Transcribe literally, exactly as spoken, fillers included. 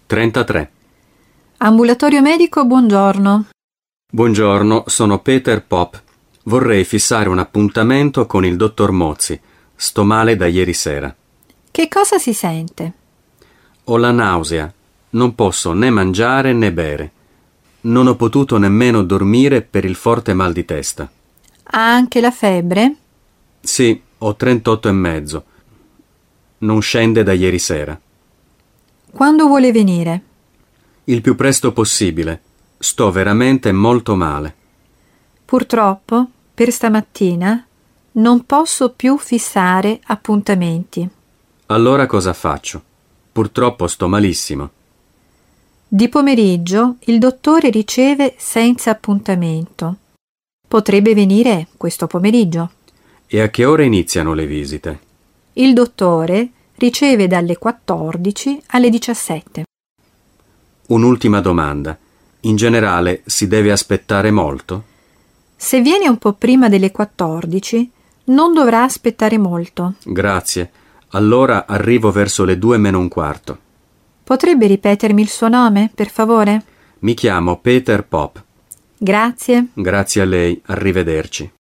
trentatré. Ambulatorio medico, buongiorno. Buongiorno, sono Peter Pop. Vorrei fissare un appuntamento con il dottor Mozzi. Sto male da ieri sera. Che cosa si sente? Ho la nausea. Non posso né mangiare né bere. Non ho potuto nemmeno dormire per il forte mal di testa. Ha anche la febbre? Sì, ho trentotto e mezzo. Non scende da ieri sera. Quando vuole venire? Il più presto possibile. Sto veramente molto male. Purtroppo, per stamattina, non posso più fissare appuntamenti. Allora cosa faccio? Purtroppo sto malissimo. Di pomeriggio il dottore riceve senza appuntamento. Potrebbe venire questo pomeriggio. E a che ora iniziano le visite? Il dottore riceve dalle quattordici alle diciassette. Un'ultima domanda. In generale si deve aspettare molto? Se viene un po' prima delle quattordici, non dovrà aspettare molto. Grazie. Allora arrivo verso le due meno un quarto. Potrebbe ripetermi il suo nome, per favore? Mi chiamo Peter Pop. Grazie. Grazie a lei. Arrivederci.